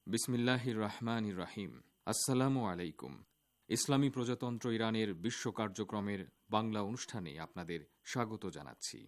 বিসমিল্লাহির রহমানির রহিম। আসসালামু আলাইকুম। ইসলামী প্রজাতন্ত্র ইরানের বিশ্ব কার্যক্রমের বাংলা অনুষ্ঠানে আপনাদের স্বাগত জানাচ্ছি।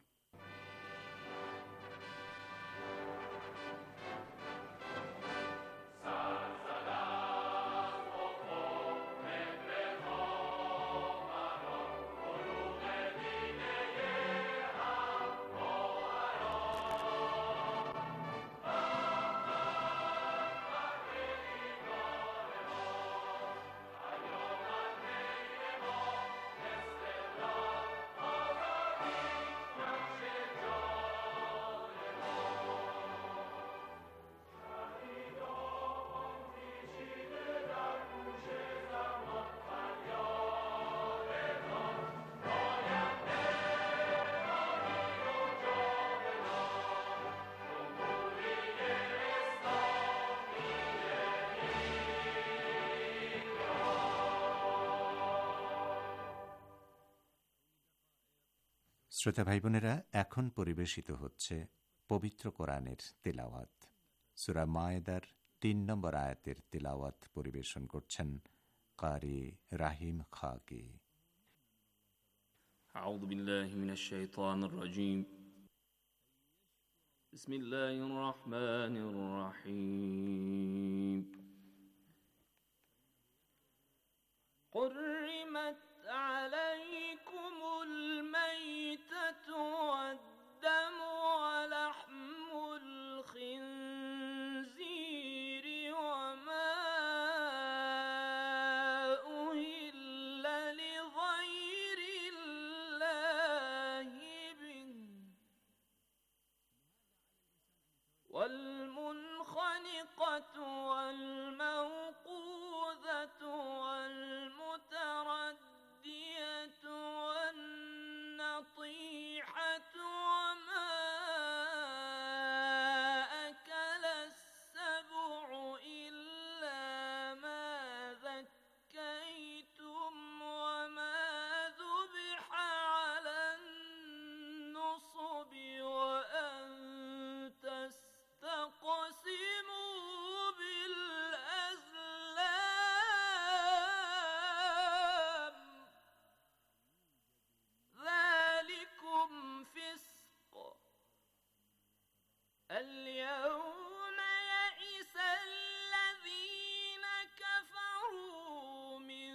শ্রোতা ভাই বোনেরা, এখন পরিবেশিত হচ্ছে পবিত্র কোরআনের তিলাওয়াত। সূরা মায়েদার ৩ নম্বর আয়াতের তিলাওয়াত পরিবেশন করছেন কারি রাহিম খাকি। আউযু বিল্লাহি মিনাশ শাইতানির রাজীম। বিসমিল্লাহির রহমানির রহিম। حرمت عليكم الميتة والدم ولحم الخنزير وما أهل لغير الله به والمنخنقة والموقوذة والمتردية والنطيحة وما أكل السبع إلا ما ذكيتم وما ذبح على النصب وأن تستقسموا بالأزلام ذلكم فسق. اليوم يئس الذين كفروا من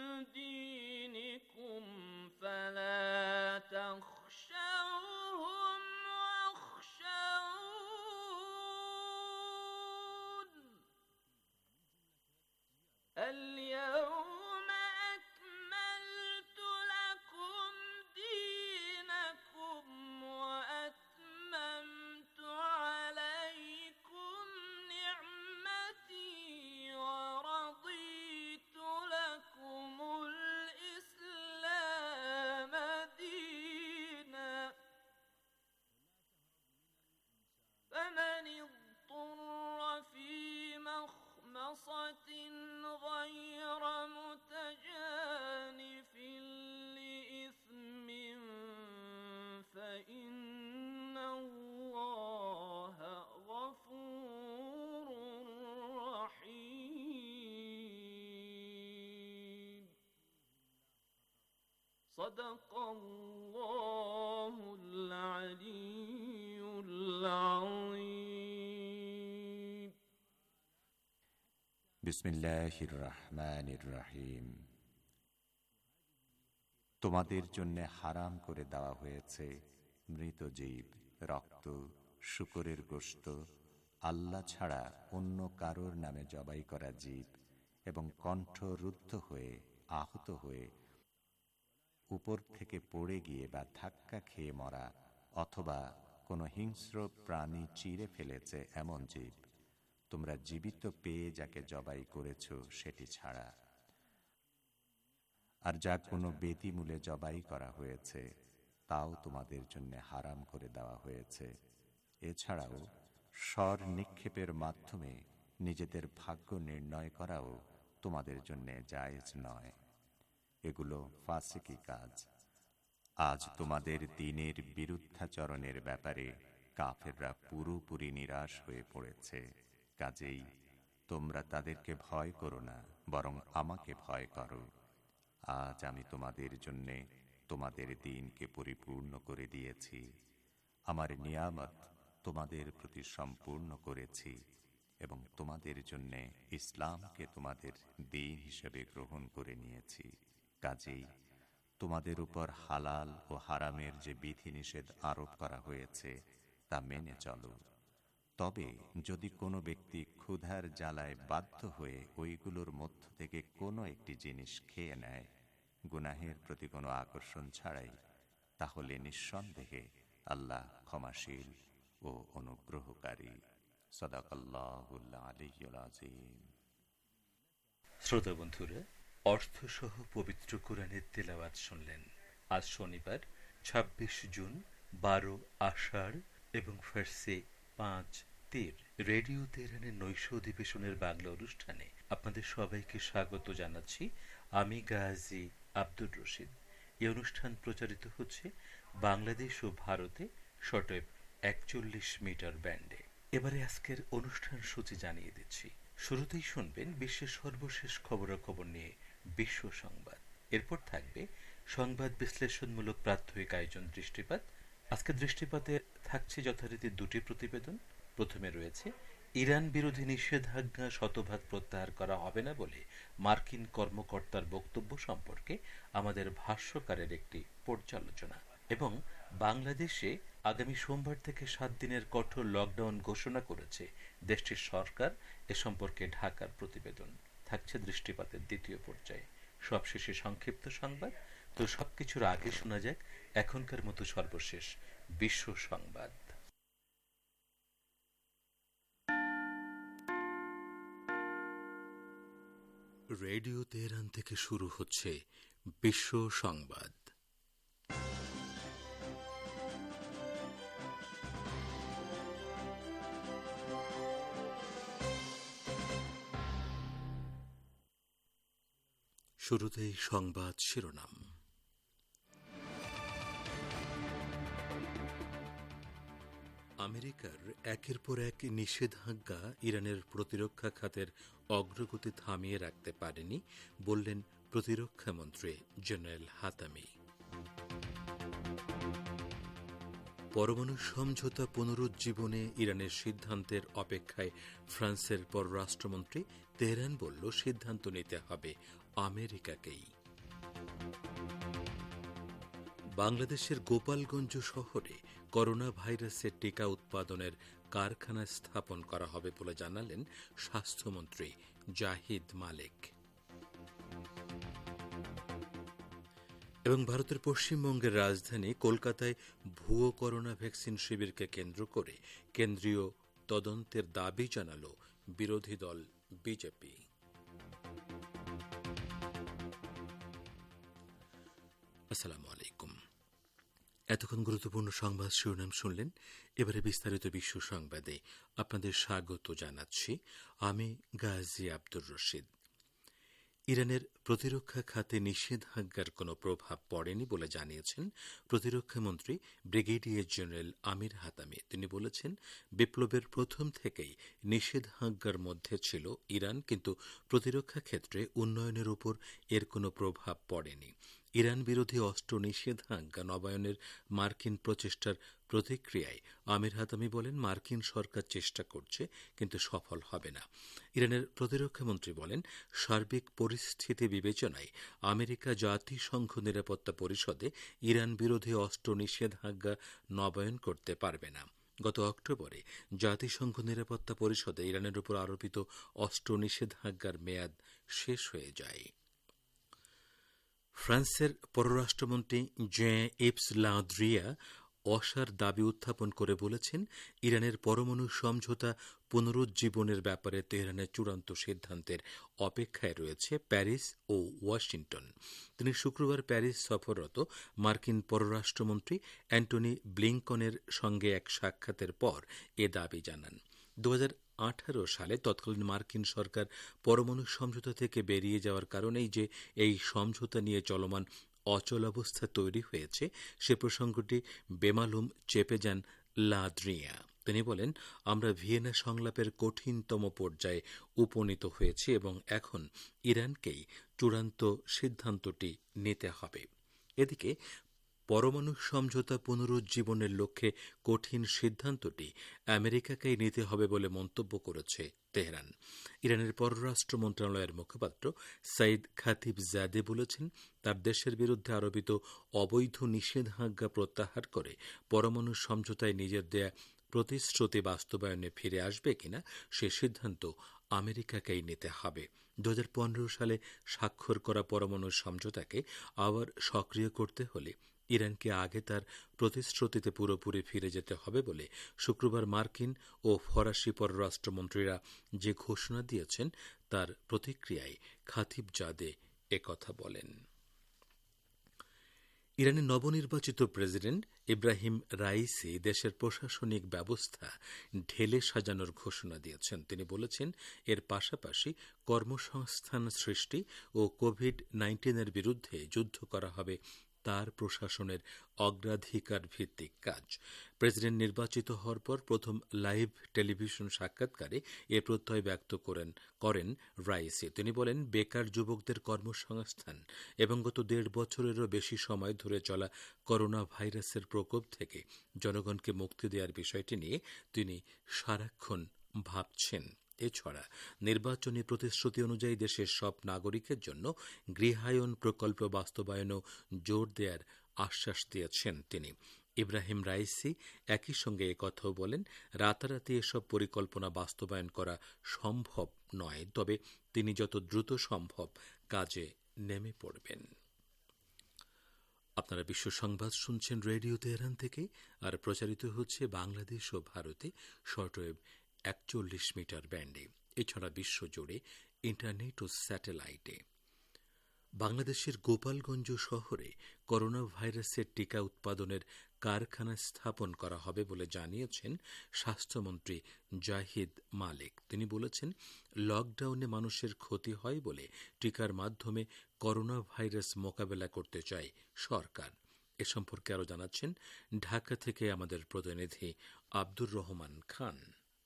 دينكم فلا تخشوهم واخشون. اليوم أكملت لكم دينكم وأتممت عليكم نعمتي ورضيت لكم الإسلام دينا. فمن اضطر في مخمصة غير متجانف لإثم فإن الله غفور رحيم. صدق الله العلي العظيم. বিসমিল্লাহির রহমানির রহিম। তোমাদের জন্য হারাম করে দেওয়া হয়েছে মৃত জীব, রক্ত, শূকরের গোশত, আল্লাহ ছাড়া অন্য কারোর নামে জবাই করা জীব এবং কণ্ঠ রুদ্ধ হয়ে, আহত হয়ে, উপর থেকে পড়ে গিয়ে বা ধাক্কা খেয়ে মরা অথবা কোনো হিংস্র প্রাণী চিরে ফেলেছে এমন জীব, তোমরা জীবিত পেয়ে যাকে জবাই করেছ সেটি ছাড়া। আর যা কোনো বেদিমূলে জবাই করা হয়েছে তাও তোমাদের জন্য হারাম করে দেওয়া হয়েছে। এছাড়াও স্বর নিক্ষেপের মাধ্যমে নিজেদের ভাগ্য নির্ণয় করাও তোমাদের জন্য জায়েজ নয়। এগুলো ফাসিকি কাজ। আজ তোমাদের দ্বীনের বিরুদ্ধাচরণের ব্যাপারে কাফেররা পুরোপুরি নিরাশ হয়ে পড়েছে। কাজেই তোমরা তাদেরকে ভয় করো না, বরং আমাকে ভয় করো। আজ আমি তোমাদের জন্যে তোমাদের দিনকে পরিপূর্ণ করে দিয়েছি, আমার নিয়ামত তোমাদের প্রতি সম্পূর্ণ করেছি এবং তোমাদের জন্যে ইসলামকে তোমাদের দিন হিসেবে গ্রহণ করে নিয়েছি। কাজেই তোমাদের উপর হালাল ও হারামের যে বিধিনিষেধ আরোপ করা হয়েছে তা মেনে চলো। তবে যদি কোনো ব্যক্তি ক্ষুধার জ্বালায় বাধ্য হয়ে ওইগুলোর মধ্য থেকে কোনো একটি জিনিস খেয়ে নেয় গুনাহের প্রতি কোনো আকর্ষণ ছাড়াই, তাহলে নিঃসন্দেহে আল্লাহ ক্ষমাশীল ও অনুগ্রহকারী। সাদাকাল্লাহুল আলিয়্যুল আযীম। শ্রোতা বন্ধুরা, অর্থসহ পবিত্র কোরআনের তেলাওয়াত শুনলেন। আজ শনিবার ২৬ জুন, ১২ আষাঢ় এবং ফার্সে ৫ তীর। রেডিও তেহরানের নৈশ অধিবেশনের বাংলা অনুষ্ঠানে আপনাদের সবাইকে স্বাগত জানাচ্ছি। আমি গাজী আব্দুর রশিদ। এই অনুষ্ঠান প্রচারিত হচ্ছে বাংলাদেশ ও ভারতে শর্টওয়েভ ৪১ মিটার ব্যান্ডে। এবারে আজকের অনুষ্ঠান সূচি জানিয়ে দিচ্ছি। শুরুতেই শুনবেন বিশ্বের সর্বশেষ খবরাখবর নিয়ে বিশ্ব সংবাদ। এরপর থাকবে সংবাদ বিশ্লেষণমূলক প্রাত্যহিক আয়োজন দৃষ্টিপাত। আজকে দৃষ্টিপাতে থাকছে যথারীতি দুটি প্রতিবেদন। প্রথমে রয়েছে ইরান বিরোধী নিষেধাজ্ঞা শতভাগ প্রত্যাহার করা হবে না বলে মার্কিন কর্মকর্তার বক্তব্য সম্পর্কে আমাদের ভাষ্যকারের একটি পর্যালোচনা, এবং বাংলাদেশে আগামী সোমবার থেকে ৭ দিনের কঠোর লকডাউন ঘোষণা করেছে দেশটির সরকার। এ সম্পর্কে ঢাকার প্রতিবেদন থাকছে দৃষ্টিপাতের দ্বিতীয় পর্যায়ে। সবশেষে সংক্ষিপ্ত সংবাদ। তো সবকিছুর আগে শোনা যাক এখনকার মতো সর্বশেষ বিশ্ব সংবাদ। রেডিও তেহরান থেকে শুরু হচ্ছে বিশ্ব সংবাদ। শুরুতেই সংবাদ শিরোনাম। আমেরিকার একের পর এক নিষেধাজ্ঞা ইরানের প্রতিরক্ষা খাতের অগ্রগতি থামিয়ে রাখতে পারেনি বললেন প্রতিরক্ষামন্ত্রী জেনারেল হাতামি। পরমাণু সমঝোতা পুনরুজ্জীবনে ইরানের সিদ্ধান্তের অপেক্ষায় ফ্রান্সের পররাষ্ট্রমন্ত্রী। তেহরান বলল সিদ্ধান্ত নিতে হবে আমেরিকাকেই। বাংলাদেশের গোপালগঞ্জ শহরে করোনা ভাইরাসের টিকা উৎপাদনের কারখানা স্থাপন করা হবে বলে জানালেন স্বাস্থ্যমন্ত্রী জাহিদ মালেক। এবং ভারতের পশ্চিমবঙ্গের রাজধানী কলকাতায় ভুয়ো করোনা ভ্যাকসিন শিবিরকে কেন্দ্র করে কেন্দ্রীয় তদন্তের দাবি জানাল বিরোধী দল বিজেপি। আসসালামু আলাইকুম। এতক্ষণ গুরুত্বপূর্ণ সংবাদ শিরোনাম শুনলেন। এবারে বিস্তারিত বিশ্ব সংবাদে আপনাদের স্বাগত জানাচ্ছি। আমি গাজী আব্দুর রশিদ। ইরানের প্রতিরক্ষা খাতে নিষেধাজ্ঞার কোনো প্রভাব পড়েনি বলে জানিয়েছেন প্রতিরক্ষামন্ত্রী ব্রিগেডিয়ার জেনারেল আমির হাতামি। তিনি বলেছেন, বিপ্লবের প্রথম থেকেই নিষেধাজ্ঞার মধ্যে ছিল ইরান, কিন্তু প্রতিরক্ষা ক্ষেত্রে উন্নয়নের উপর এর কোনো প্রভাব পড়েনি। ইরান বিরোধী অস্ত্র নিষেধাজ্ঞা নবায়নের মার্কিন প্রচেষ্টার প্রতিক্রিয়ায় আমির হাতামি বলেন, মার্কিন সরকার চেষ্টা করছে কিন্তু সফল হবে না। ইরানের প্রতিরক্ষামন্ত্রী বলেন, সার্বিক পরিস্থিতি বিবেচনায় আমেরিকা জাতিসংঘ নিরাপত্তা পরিষদে ইরান বিরোধী অস্ত্র নিষেধাজ্ঞা নবায়ন করতে পারবে না। গত অক্টোবরে জাতিসংঘ নিরাপত্তা পরিষদে ইরানের উপর আরোপিত অস্ত্র নিষেধাজ্ঞার মেয়াদ শেষ হয়ে যায়। ফ্রান্সের পররাষ্ট্রমন্ত্রী জ্যাঁ-ইভস লা দ্রিয়া অসার দাবি উত্থাপন করে বলেছেন, ইরানের পরমাণু সমঝোতা পুনরুজ্জীবনের ব্যাপারে তেহরানের চূড়ান্ত সিদ্ধান্তের অপেক্ষায় রয়েছে প্যারিস ও ওয়াশিংটন। তিনি শুক্রবার প্যারিস সফররত মার্কিন পররাষ্ট্রমন্ত্রী অ্যান্টনি ব্লিংকনের সঙ্গে এক সাক্ষাতের পর এ দাবি জানান। ২০১৮ সালে তৎকালীন মার্কিন সরকার পরমাণু সমঝোতা থেকে বেরিয়ে যাওয়ার কারণেই যে এই সমঝোতা নিয়ে চলমান অচলাবস্থা তৈরি হয়েছে, সে প্রসঙ্গটি বেমালুম চেপে যান লা দ্রিয়া। তিনি বলেন, আমরা ভিয়েনা সংলাপের কঠিনতম পর্যায়ে উপনীত হয়েছি এবং এখন ইরানকেই চূড়ান্ত সিদ্ধান্তটি নিতে হবে। এদিকে পরমাণু সমঝোতা পুনরুজ্জীবনের লক্ষ্যে কঠিন সিদ্ধান্তটি আমেরিকাকেই নিতে হবে বলে মন্তব্য করেছে তেহরান। ইরানের পররাষ্ট্র মন্ত্রণালয়ের মুখপাত্র সাইদ খাতিবজাদে বলেছেন, তার দেশের বিরুদ্ধে আরোপিত অবৈধ নিষেধাজ্ঞা প্রত্যাহার করে পরমাণু সমঝোতায় নিজের দেয়া প্রতিশ্রুতি বাস্তবায়নে ফিরে আসবে কিনা সে সিদ্ধান্ত আমেরিকাকেই নিতে হবে। 2015 সালে স্বাক্ষর করা পরমাণু সমঝোতাকে আবার সক্রিয় করতে হলে ইরানকে আগে তার প্রতিশ্রুতিতে পুরোপুরি ফিরে যেতে হবে বলে শুক্রবার মার্কিন ও ফরাসি পররাষ্ট্রমন্ত্রীরা যে ঘোষণা দিয়েছেন তার প্রতিক্রিয়ায় খাতিবজাদে একথা বলেন। ইরানের নবনির্বাচিত প্রেসিডেন্ট ইব্রাহিম রাইসি দেশের প্রশাসনিক ব্যবস্থা ঢেলে সাজানোর ঘোষণা দিয়েছেন। তিনি বলেছেন, এর পাশাপাশি কর্মসংস্থান সৃষ্টি ও কোভিড-19 বিরুদ্ধে যুদ্ধ করা হবে তার প্রশাসনের অগ্রাধিকার ভিত্তিক কাজ। প্রেসিডেন্ট নির্বাচিত হওয়ার পর প্রথম লাইভ টেলিভিশন সাক্ষাৎকারে এ প্রত্যয় ব্যক্ত করেন রাইসি। তিনি বলেন, বেকার যুবকদের কর্মসংস্থান এবং গত 1.5 বছরেরও বেশি সময় ধরে চলা করোনা ভাইরাসের প্রকোপ থেকে জনগণকে মুক্তি দেওয়ার বিষয়টি নিয়ে তিনি সারাক্ষণ ভাবছেন। এছাড়া নির্বাচনী প্রতিশ্রুতি অনুযায়ী দেশের সব নাগরিকের জন্য গৃহায়ন প্রকল্প বাস্তবায়নও জোর দেওয়ার আশ্বাস দিয়েছেন তিনি। ইব্রাহিম রাইসি একই সঙ্গে একথাও বলেন, রাতারাতি এসব পরিকল্পনা বাস্তবায়ন করা সম্ভব নয়, তবে তিনি যত দ্রুত সম্ভব কাজে নেমে পড়বেন। আপনারা বিশ্ব সংবাদ শুনছেন রেডিও তেহরান থেকে, আর প্রচারিত হচ্ছে বাংলাদেশ ও ভারতে শর্টওয়েভ 41 মিটার ব্যান্ডে, এছাড়া বিশ্বজুড়ে ইন্টারনেট ও স্যাটেলাইটে। বাংলাদেশের গোপালগঞ্জ শহরে করোনা ভাইরাসের টিকা উৎপাদনের কারখানা স্থাপন করা হবে বলে জানিয়েছেন স্বাস্থ্যমন্ত্রী জাহিদ মালিক। তিনি বলেছেন, লকডাউনে মানুষের ক্ষতি হয় বলে টিকার মাধ্যমে করোনা ভাইরাস মোকাবেলা করতে চায় সরকার। এ সম্পর্কে আরও জানাচ্ছেন ঢাকা থেকে আমাদের প্রতিনিধি আব্দুর রহমান খান।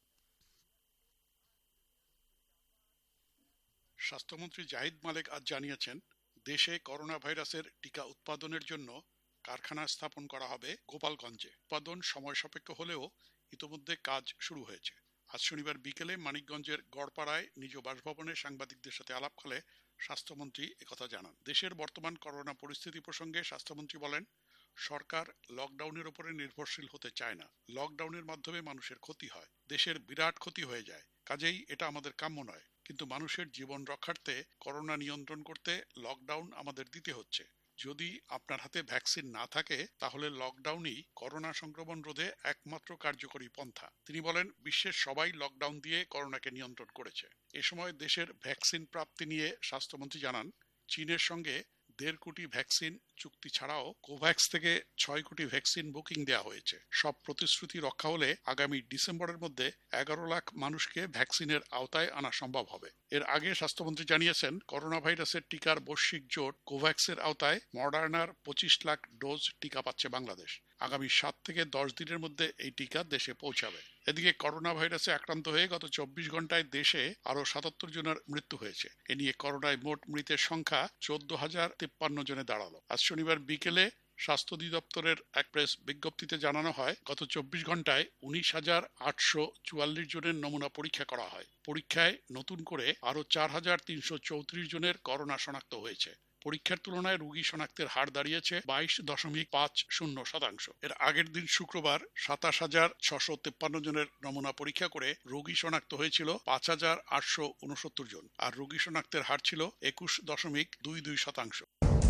স্বাস্থ্যমন্ত্রী জাহিদ মালিক আজ জানিয়েছেন, দেশে করোনা ভাইরাসের টিকা উৎপাদনের জন্য কারখানা স্থাপন করা হবে গোপালগঞ্জে। উৎপাদন সময় সাপেক্ষ হলেও ইতোমধ্যে কাজ শুরু হয়েছে। আজ শনিবার বিকেলে মানিকগঞ্জের গড়পাড়ায় নিজ বাসভবনে সাংবাদিকদের সাথে আলাপকালে স্বাস্থ্যমন্ত্রী একথা জানান। দেশের বর্তমান করোনা পরিস্থিতি প্রসঙ্গে স্বাস্থ্যমন্ত্রী বলেন, সরকার লকডাউনের উপরে নির্ভরশীল হতে চায় না। লকডাউনের মাধ্যমে মানুষের ক্ষতি হয়, দেশের বিরাট ক্ষতি হয়ে যায়, কাজেই এটা আমাদের কাম্য নয়। কিন্তু মানুষের জীবন রক্ষার্থে করোনা নিয়ন্ত্রণ করতে লকডাউন আমাদের দিতে হচ্ছে। যদি আপনার হাতে ভ্যাকসিন না থাকে তাহলে লকডাউনই করোনা সংক্রমণ রোধে একমাত্র কার্যকরী পন্থা। তিনি বলেন, বিশ্বের সবাই লকডাউন দিয়ে করোনাকে নিয়ন্ত্রণ করেছে। এ সময় দেশের ভ্যাকসিন প্রাপ্তি নিয়ে স্বাস্থ্যমন্ত্রী জানান, চীনের সঙ্গে 1.5 কোটি ভ্যাকসিন চুক্তি ছাড়াও কোভ্যাক্স থেকে 6 কোটি ভ্যাকসিন বুকিং দেওয়া হয়েছে। সব প্রতিশ্রুতি রক্ষা হলে আগামী ডিসেম্বরের মধ্যে 11 লাখ মানুষকে ভ্যাকসিনের আওতায় আনা সম্ভব হবে। এর আগে স্বাস্থ্যমন্ত্রী জানিয়েছেন, করোনা ভাইরাসের টিকার বৈশ্বিক জোট কোভ্যাক্সের আওতায় মডার্নার 25 লাখ ডোজ টিকা পাচ্ছে বাংলাদেশ। আগামী 7 থেকে 10 দিনের মধ্যে এই টিকা দেশে পৌঁছাবে। এদিকে করোনা ভাইরাসে আক্রান্ত হয়ে গত 24 ঘন্টায় দেশে আরো 77 জনের মৃত্যু হয়েছে। এ নিয়ে করোনায় মোট মৃতের সংখ্যা 14,053 জনে দাঁড়ালো। আজ শনিবার বিকেলে স্বাস্থ্য অধিদপ্তরের এক প্রেস বিজ্ঞপ্তিতে জানানো হয়, গত 24 ঘন্টায় 19,844 জনের নমুনা পরীক্ষা করা হয়। পরীক্ষায় নতুন করে আরো 4,334 জনের করোনা শনাক্ত হয়েছে। পরীক্ষার তুলনায় রোগী শনাক্তের হার দাঁড়িয়েছে 22.50%। এর আগের দিন শুক্রবার 27,653 জনের নমুনা পরীক্ষা করে রোগী শনাক্ত হয়েছিল 5,869 জন, আর রোগী শনাক্তের হার ছিল 21.22%।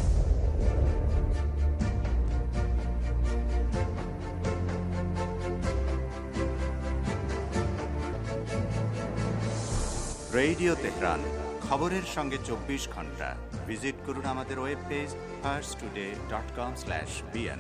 রেডিও তেহরান, খবরের সঙ্গে 24 ঘন্টা। ভিজিট করুন আমাদের ওয়েব পেজ farstoday.com/bn।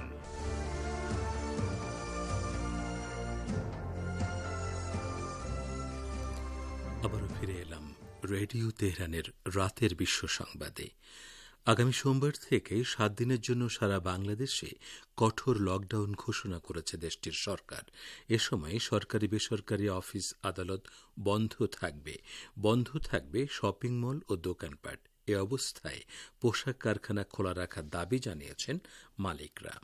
আবারও ফিরে এলাম রেডিও তেহরানের রাতের বিশ্ব সংবাদে। আগামী সোমবার থেকে 7 দিনের জন্য সারা বাংলাদেশে কঠোর লকডাউন ঘোষণা করেছে দেশটির সরকার। এ সময় সরকারি বেসরকারি অফিস আদালত বন্ধ থাকবে শপিং মল ও দোকানপাট। এ অবস্থায় পোশাক কারখানা খোলা রাখার দাবি জানিয়েছেন মালিকরা।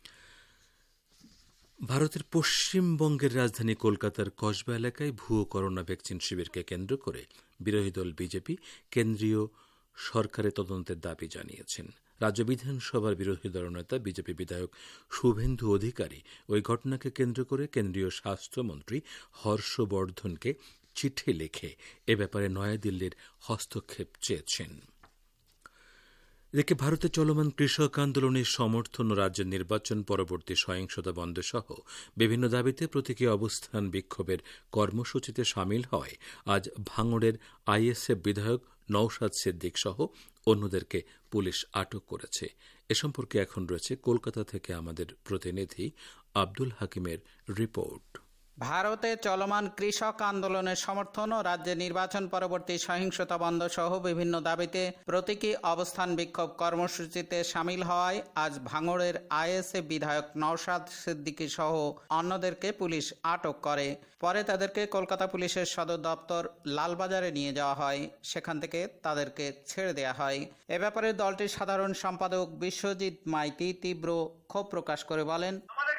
ভারতের পশ্চিমবঙ্গের রাজধানী কলকাতার কসবা এলাকায় ভুয়ো করোনা ভ্যাকসিন শিবিরকে কেন্দ্র করে বিরোধী দল বিজেপি কেন্দ্রীয় সরকারের তদন্তের দাবি জানিয়েছেন। রাজ্য বিধানসভার বিরোধী দলনেতা বিজেপি বিধায়ক শুভেন্দু অধিকারী ওই ঘটনাকে কেন্দ্র করে কেন্দ্রীয় স্বাস্থ্যমন্ত্রী হর্ষবর্ধনকে চিঠি লিখে এ ব্যাপারে নয়াদিল্লির হস্তক্ষেপ চেয়েছেন। এদিকে ভারতে চলমান কৃষক আন্দোলনের সমর্থন ও রাজ্যের নির্বাচন পরবর্তী সহিংসতা বন্ধ সহ বিভিন্ন দাবিতে প্রতীকী অবস্থান বিক্ষোভের কর্মসূচিতে সামিল হয় আজ ভাঙড়ের আইএসএফ বিধায়ক নওশাদ সিদ্দিক সহ অন্যদেরকে পুলিশ আটক করেছে। এ সম্পর্কে এখন রয়েছে কলকাতা থেকে আমাদের প্রতিনিধি আব্দুল হাকিমের রিপোর্ট। ভারতে চলমান কৃষক আন্দোলনের সমর্থন ও রাজ্যে নির্বাচন পরবর্তী সহিংসতা বন্ধ সহ বিভিন্ন দাবিতে প্রতীকী অবস্থান বিক্ষোভ কর্মসূচিতে সামিল হওয়ায় আজ ভাঙড়ের আইএসএফ বিধায়ক নওশাদ সিদ্দিকী সহ অন্যদেরকে পুলিশ আটক করে। পরে তাদেরকে কলকাতা পুলিশের সদর দপ্তর লালবাজারে নিয়ে যাওয়া হয়, সেখান থেকে তাদেরকে ছেড়ে দেওয়া হয়। এ ব্যাপারে দলটির সাধারণ সম্পাদক বিশ্বজিৎ মাইতি তীব্র ক্ষোভ প্রকাশ করে বলেন,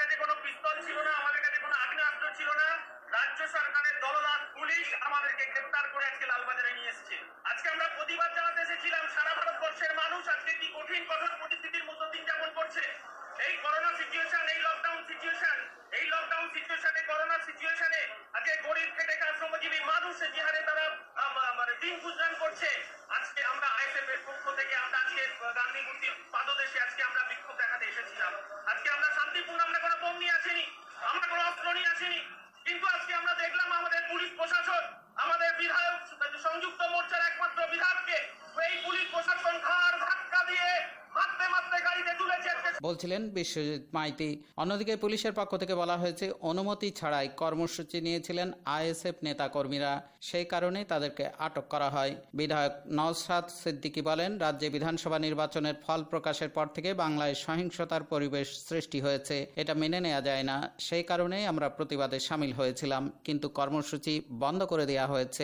বলছিলেন বিশ্বজিৎ মাইতি। অন্যদিকে পুলিশের পক্ষ থেকে বলা হয়েছে অনুমতি ছাড়াই কর্মসূচি নিয়েছিলেন আইএসএফ নেতাকর্মীরা, সেই কারণে তাদেরকে আটক করা হয়। বিধায়ক নওশাদ সিদ্দিকী বলেন, রাজ্যে বিধানসভা নির্বাচনের ফল প্রকাশের পর থেকে বাংলায় সহিংসতার পরিবেশ সৃষ্টি হয়েছে, এটা মেনে নেওয়া যায় না। সেই কারণেই আমরা প্রতিবাদে সামিল হয়েছিলাম, কিন্তু কর্মসূচি বন্ধ করে দেওয়া হয়েছে।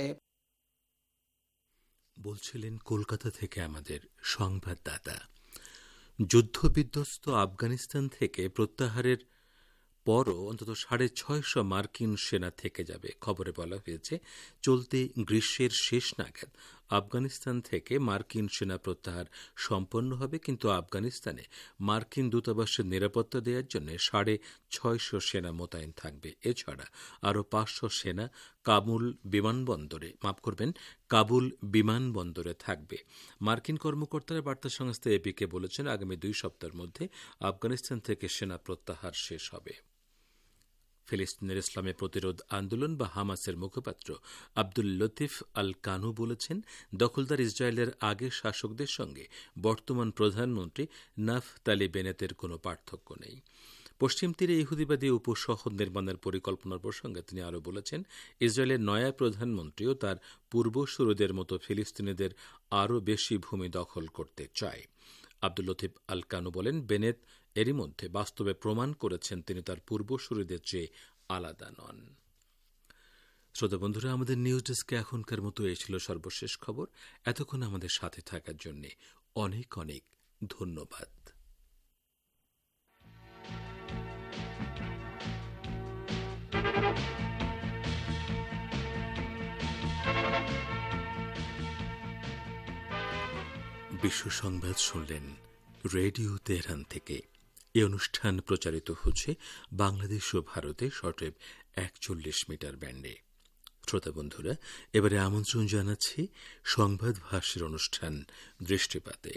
বলছিলেন কলকাতা থেকে আমাদের সংবাদদাতা। যুদ্ধবিধ্বস্ত আফগানিস্তান থেকে প্রত্যাহারের পরও অন্তত 650 মার্কিন সেনা থেকে যাবে। খবরে বলা হয়েছে চলতি গ্রীষ্মের শেষ নাগাদ আফগানিস্তান থেকে মার্কিন সেনা প্রত্যাহার সম্পন্ন হবে, কিন্তু আফগানিস্তানে মার্কিন দূতাবাসের নিরাপত্তা দেওয়ার জন্য 650 সেনা মোতায়েন থাকবে। এছাড়া আরও 500 সেনা কাবুল বিমানবন্দরে থাকবে। মার্কিন কর্মকর্তারা বার্তা সংস্থা এপিকে বলেছেন, আগামী 2 সপ্তাহের মধ্যে আফগানিস্তান থেকে সেনা প্রত্যাহার শেষ হবে। ফিলিস্তিনের ইসলামী প্রতিরোধ আন্দোলন বা হামাসের মুখপাত্র আব্দুল লতিফ আল কানু বলেছেন, দখলদার ইসরায়েলের আগের শাসকদের সঙ্গে বর্তমান প্রধানমন্ত্রী নাফতালি বেনেতের কোনো পার্থক্য নেই। পশ্চিম তীরে ইহুদিবাদী উপশহর নির্মাণের পরিকল্পনার প্রসঙ্গে তিনি আরও বলেছেন, ইসরায়েলের নয়া প্রধানমন্ত্রীও তার পূর্বসূরীদের মতো ফিলিস্তিনিদের আরও বেশি ভূমি দখল করতে চায়। আব্দুল লতিফ আল কানু বলেন, বেনেত এরই মধ্যে বাস্তবে প্রমাণ করেছেন তিনি তার পূর্বসূরীদের চেয়ে আলাদা নন। শ্রোতা বন্ধুরা, আমাদের নিউজ ডেস্কে এখনকার মতো এই ছিল সর্বশেষ খবর। এতক্ষণ আমাদের সাথে থাকার জন্য অনেক অনেক ধন্যবাদ। বিশ্ব সংবাদ শুনলেন রেডিও তেহরান থেকে। এই অনুষ্ঠান প্রচারিত হচ্ছে বাংলাদেশ ও ভারতে শর্টওয়েভ 41 মিটার ব্যান্ডে। শ্রোতা বন্ধুরা, এবারে আমন্ত্রণ জানাচ্ছি সংবাদ ভাষ্যের অনুষ্ঠান দৃষ্টিপাতে।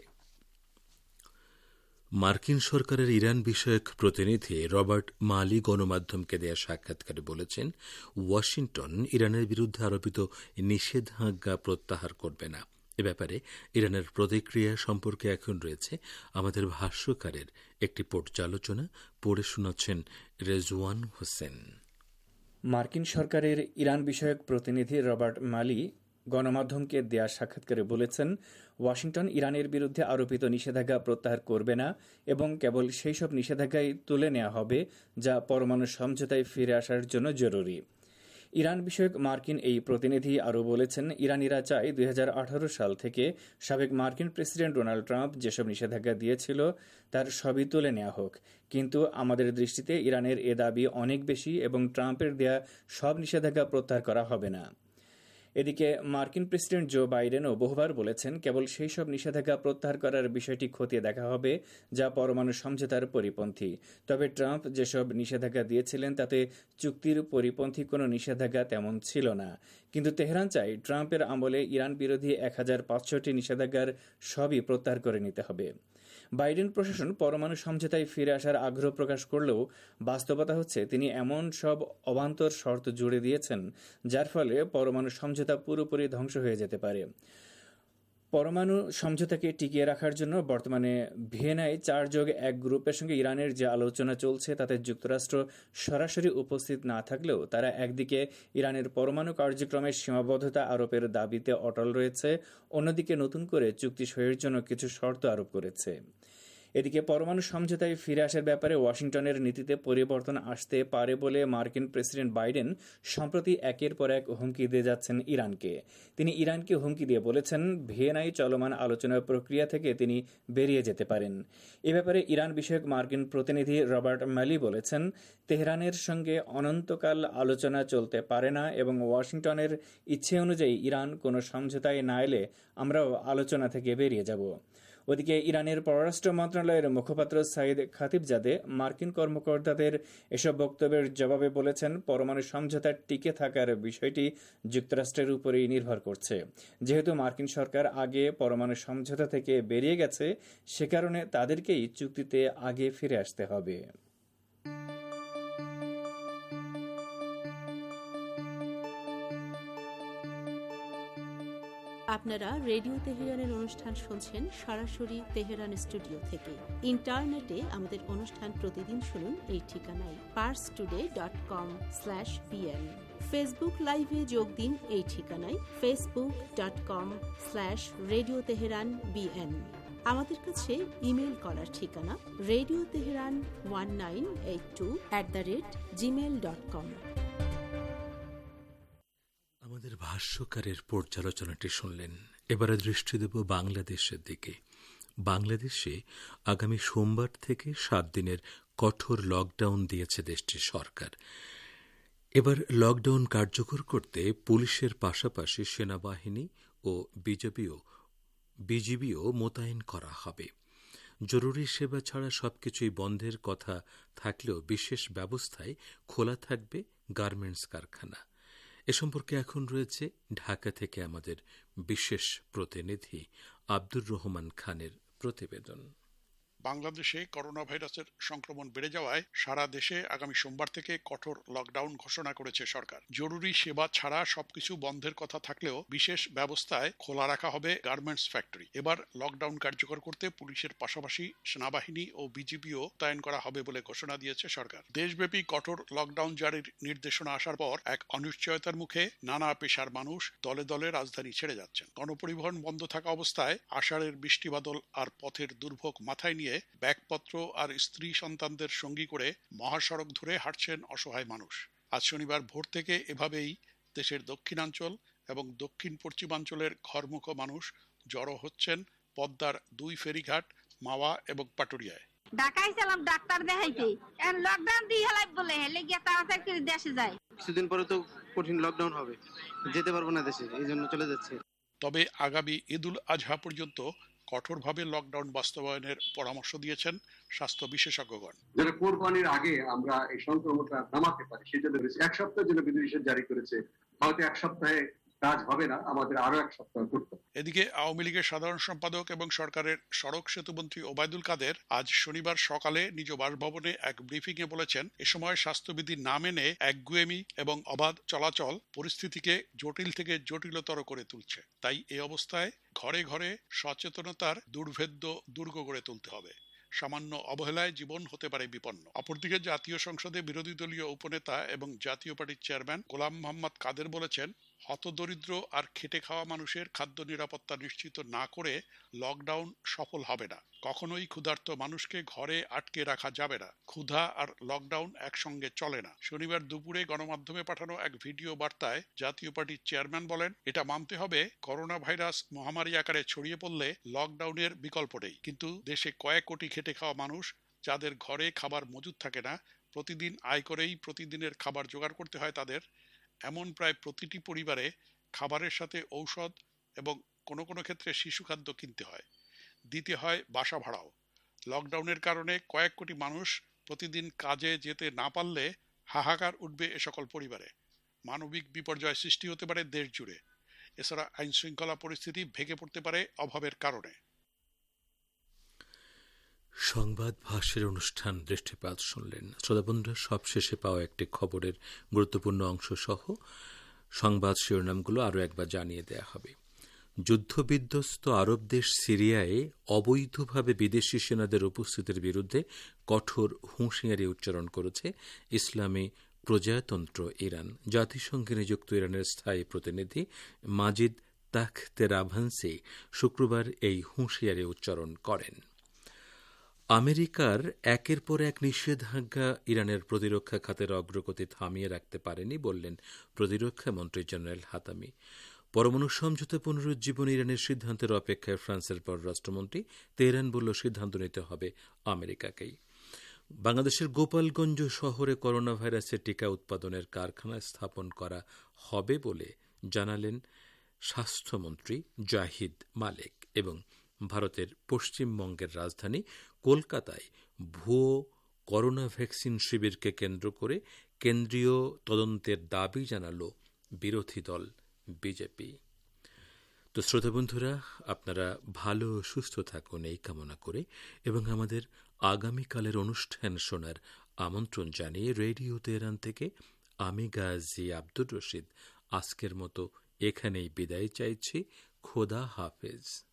মার্কিন সরকারের ইরান বিষয়ক প্রতিনিধি রবার্ট মালি গণমাধ্যমকে দেয়া সাক্ষাৎকারে বলেছেন, ওয়াশিংটন ইরানের বিরুদ্ধে আরোপিত নিষেধাজ্ঞা প্রত্যাহার করবে না। এ ব্যাপারে ইরানের প্রতিক্রিয়া সম্পর্কে এখন রয়েছে আমাদের ভাষ্যকারের একটি পর্যালোচনা। পড়ে শোনাচ্ছেন রেজওয়ান হোসেন। মার্কিন সরকারের ইরান বিষয়ক প্রতিনিধি রবার্ট মালি গণমাধ্যমকে দেয়া সাক্ষাৎকারে বলেছেন, ওয়াশিংটন ইরানের বিরুদ্ধে আরোপিত নিষেধাজ্ঞা প্রত্যাহার করবে না এবং কেবল সেই সব নিষেধাজ্ঞাই তুলে নেওয়া হবে যা পরমাণু সমঝোতায় ফিরে আসার জন্য জরুরি। ইরান বিষয়ক মার্কিন এই প্রতিনিধি আরও বলেছেন, ইরানিরা চায় 2018 সাল থেকে সাবেক মার্কিন প্রেসিডেন্ট ডোনাল্ড ট্রাম্প যেসব নিষেধাজ্ঞা দিয়েছিল তার সবই তুলে নেওয়া হোক, কিন্তু আমাদের দৃষ্টিতে ইরানের এ দাবি অনেক বেশি এবং ট্রাম্পের দেয়া সব নিষেধাজ্ঞা প্রত্যাহার করা হবে না। এদিকে মার্কিন প্রেসিডেন্ট জো বাইডেনও বহুবার বলেছেন, কেবল সেই সব নিষেধাজ্ঞা প্রত্যাহার করার বিষয়টি খতিয়ে দেখা হবে যা পরমাণু সমঝোতার পরিপন্থী। তবে ট্রাম্প যেসব নিষেধাজ্ঞা দিয়েছিলেন তাতে চুক্তির পরিপন্থী কোনো নিষেধাজ্ঞা তেমন ছিল না, কিন্তু তেহরান চায় ট্রাম্পের আমলে ইরান বিরোধী 1500টি নিষেধাজ্ঞার সবই প্রত্যাহার করে নিতে হবে। বাইডেন প্রশাসন পরমাণু সমঝোতায় ফিরে আসার আগ্রহ প্রকাশ করলেও বাস্তবতা হচ্ছে তিনি এমন সব অবান্তর শর্ত জুড়ে দিয়েছেন যার ফলে পরমাণু সমঝোতা পুরোপুরি ধ্বংস হয়ে যেতে পারে। পরমাণু সমঝোতাকে টিকিয়ে রাখার জন্য বর্তমানে ভিয়েনায় 4+1 গ্রুপের সঙ্গে ইরানের যে আলোচনা চলছে তাতে যুক্তরাষ্ট্র সরাসরি উপস্থিত না থাকলেও তারা একদিকে ইরানের পরমাণু কার্যক্রমের সীমাবদ্ধতা আরোপের দাবিতে অটল রয়েছে, অন্যদিকে নতুন করে চুক্তি সইয়ের জন্য কিছু শর্ত আরোপ করেছে। এদিকে পরমাণু সমঝোতায় ফিরে আসার ব্যাপারে ওয়াশিংটনের নীতিতে পরিবর্তন আসতে পারে বলে মার্কিন প্রেসিডেন্ট বাইডেন সম্প্রতি একের পর এক হুমকি দিয়ে যাচ্ছেন ইরানকে। তিনি ইরানকে হুমকি দিয়ে বলেছেন, ভিয়েনায় চলমান আলোচনার প্রক্রিয়া থেকে তিনি বেরিয়ে যেতে পারেন। এ ব্যাপারে ইরান বিষয়ক মার্কিন প্রতিনিধি রবার্ট ম্যালি বলেছেন, তেহরানের সঙ্গে অনন্তকাল আলোচনা চলতে পারে না এবং ওয়াশিংটনের ইচ্ছে অনুযায়ী ইরান কোনো সমঝোতায় না এলে আমরাও আলোচনা থেকে বেরিয়ে যাব। ওদিকে ইরানের পররাষ্ট্র মন্ত্রণালয়ের মুখপাত্র সাইদ খাতিবজাদে মার্কিন কর্মকর্তাদের এসব বক্তব্যের জবাবে বলেছেন, পরমাণু সমঝোতার টিকে থাকার বিষয়টি যুক্তরাষ্ট্রের উপরেই নির্ভর করছে। যেহেতু মার্কিন সরকার আগে পরমাণু সমঝোতা থেকে বেরিয়ে গেছে, সে কারণে তাদেরকেই চুক্তিতে আগে ফিরে আসতে হবে। আপনারা রেডিও তেহরানের অনুষ্ঠান শুনছেন সরাসরি তেহরান স্টুডিও থেকে। ইন্টারনেটে আমাদের অনুষ্ঠান প্রতিদিন শুনুন এই ঠিকানায় parstoday.com/pn। ফেসবুক লাইভে যোগ দিন এই ঠিকানায় facebook.com/radio teheran bn। আমাদের কাছে ইমেল করার ঠিকানা radioteheran1982@gmail.com। আমাদের ভাষ্যকারের পর্যালোচনাটি শুনলেন। এবারে দৃষ্টি দেব বাংলাদেশের দিকে। বাংলাদেশে আগামী সোমবার থেকে 7 দিনের কঠোর লকডাউন দিয়েছে দেশটির সরকার। এবার লকডাউন কার্যকর করতে পুলিশের পাশাপাশি সেনাবাহিনী ও বিজিবিও মোতায়েন করা হবে। জরুরি সেবা ছাড়া সবকিছুই বন্ধের কথা থাকলেও বিশেষ ব্যবস্থায় খোলা থাকবে গার্মেন্টস কারখানা। এ সম্পর্কে এখন রয়েছে ঢাকা থেকে আমাদের বিশেষ প্রতিনিধি আব্দুর রহমান খানের প্রতিবেদন। বাংলাদেশে করোনা ভাইরাসের সংক্রমণ বেড়ে যাওয়ায় সারা দেশে আগামী সোমবার থেকে কঠোর লকডাউন ঘোষণা করেছে সরকার। জরুরি সেবা ছাড়া সবকিছু বন্ধের কথা থাকলেও বিশেষ ব্যবস্থায় খোলা রাখা হবে গার্মেন্টস ফ্যাক্টরি। এবার লকডাউন কার্যকর করতে পুলিশের পাশাপাশি সেনাবাহিনী ও বিজিবিও মোতায়েন করা হবে বলে ঘোষণা দিয়েছে সরকার। দেশব্যাপী কঠোর লকডাউন জারির নির্দেশনা আসার পর এক অনিশ্চয়তার মুখে নানা পেশার মানুষ দলে দলে রাজধানী ছেড়ে যাচ্ছেন। গণপরিবহন বন্ধ থাকা অবস্থায় আষাঢ়ের বৃষ্টিবাদল আর পথের দুর্ভোগ মাথায় নিয়ে ব্যাগপত্র আর স্ত্রী সন্তানদের সঙ্গী করে মহাসড়ক ধরে হাঁটছেন অসহায় মানুষ। আজ শনিবার ভোর থেকে এভাবেই দেশের দক্ষিণাঞ্চল এবং দক্ষিণ পশ্চিমাঞ্চলের ঘরমুখ মানুষ জড়ো হচ্ছেন পদ্মার 2 ফেরিঘাট মাওয়া এবং পাটুরিয়ায়। ঢাকায় ছিলাম ডাক্তার দেখাইতে, এখন লকডাউন দিয়ে হেলাই বলে হেলে গিয়ে তাড়াতাড়ি করে দেশে যায়। কিছুদিন পরে তো কঠিন লকডাউন হবে, যেতে পারবো না দেশে, এই জন্য চলে যাচ্ছে। তবে আগামী ঈদুল আজহা পর্যন্ত কঠোরভাবে লকডাউন বাস্তবায়নের পরামর্শ দিয়েছেন স্বাস্থ্য বিশেষজ্ঞগণ। যারা কোরবানির আগে আমরা এই সংক্রমণটা নামাতে পারি সেজন্য 1 সপ্তাহের জন্য বিধিনিষেধ জারি করেছে। হয়তো 1 সপ্তাহে কাজ হবে না, আমাদের আরো 1 সপ্তাহ করতে। এদিকে আওয়ামী লীগের সাধারণ সম্পাদক এবং সরকারের সড়ক সেতু মন্ত্রী ওবায়দুল কাদের আজ শনিবার সকালে নিজ বাসভবনে এক ব্রিফিং এ বলেছেন, এ সময় স্বাস্থ্যবিধি না মেনে একগুঁয়েমি এবং অবাধ চলাচল পরিস্থিতিকে জটিল থেকে জটিলতর করে তুলছে। তাই এই অবস্থায় ঘরে ঘরে সচেতনতার দুর্ভেদ্য দুর্গ গড়ে তুলতে হবে। সামান্য অবহেলায় জীবন হতে পারে বিপন্ন। অপরদিকে জাতীয় সংসদে বিরোধী দলীয় উপনেতা এবং জাতীয় পার্টির চেয়ারম্যান গোলাম মোহাম্মদ কাদের বলেছেন, হতদরিদ্র আর খেটে খাওয়া মানুষের খাদ্য নিরাপত্তা নিশ্চিত না করে লকডাউন সফল হবে না। কখনোই ক্ষুধার্ত মানুষকে ঘরে আটকে রাখা যাবে না। ক্ষুধা আর লকডাউন একসঙ্গে চলে না। শনিবার দুপুরে গণমাধ্যমে পাঠানো এক ভিডিও বার্তায় জাতীয় পার্টির চেয়ারম্যান বলেন, এটা মানতে হবে করোনা ভাইরাস মহামারী আকারে ছড়িয়ে পড়লে লকডাউনের বিকল্প নেই, কিন্তু দেশে কয়েক কোটি খেটে খাওয়া মানুষ যাদের ঘরে খাবার মজুদ থাকে না, প্রতিদিন আয় করেই প্রতিদিনের খাবার জোগাড় করতে হয় তাদের, এমন প্রায় প্রতিটি পরিবারে খাবারের সাথে ঔষধ এবং কোনো কোনো ক্ষেত্রে শিশু খাদ্য কিনতে হয়, দিতে হয় বাসা ভাড়াও। লকডাউনের কারণে কয়েক কোটি মানুষ প্রতিদিন কাজে যেতে না পারলে হাহাকার উঠবে এ সকল পরিবারে। মানবিক বিপর্যয় সৃষ্টি হতে পারে দেশ জুড়ে। এছাড়া আইন শৃঙ্খলা পরিস্থিতি ভেঙে পড়তে পারে অভাবের কারণে। সংবাদ ভাষ্যের অনুষ্ঠান দৃষ্টিপাত শুনলেন। শ্রোতাবন্ধুরা, সবশেষে পাওয়া একটি খবরের গুরুত্বপূর্ণ অংশ সহ সংবাদ শিরোনামগুলো আরও একবার জানিয়ে দেয়া হবে। যুদ্ধবিধ্বস্ত আরব দেশ সিরিয়ায় অবৈধভাবে বিদেশি সেনাদের উপস্থিতির বিরুদ্ধে কঠোর হুঁশিয়ারি উচ্চারণ করেছে ইসলামী প্রজাতন্ত্র ইরান। জাতিসংঘে নিযুক্ত ইরানের স্থায়ী প্রতিনিধি মাজিদ তাখতেরাভান্সি শুক্রবার এই হুঁশিয়ারি উচ্চারণ করেন। আমেরিকার একের পর এক নিষেধাজ্ঞা ইরানের প্রতিরক্ষা খাতের অগ্রগতি থামিয়ে রাখতে পারেনি বললেন প্রতিরক্ষা মন্ত্রী জেনারেল হাতামি। পরমাণু সমঝোতা পুনরুজ্জীবন ইরানের সিদ্ধান্তের অপেক্ষায় ফ্রান্সের পররাষ্ট্রমন্ত্রী। তেহরান বলল, সিদ্ধান্ত নিতে হবে আমেরিকাকেই। বাংলাদেশের গোপালগঞ্জ শহরে করোনা ভাইরাসের টিকা উৎপাদনের কারখানা স্থাপন করা হবে বলে জানালেন স্বাস্থ্যমন্ত্রী জাহিদ মালেক। এবং ভারতের পশ্চিমবঙ্গের রাজধানী কলকাতায় ভুয়ো করোনা ভ্যাকসিন শিবিরকে কেন্দ্র করে কেন্দ্রীয় তদন্তের দাবি জানাল বিরোধী দল বিজেপি। তো শ্রোতাবন্ধুরা, আপনারা ভালো সুস্থ থাকুন এই কামনা করে এবং আমাদের আগামীকালের অনুষ্ঠান শোনার আমন্ত্রণ জানিয়ে রেডিও তেহরান থেকে আমি গাজী আব্দুর রশিদ আজকের মতো এখানেই বিদায় চাইছি। খোদা হাফেজ।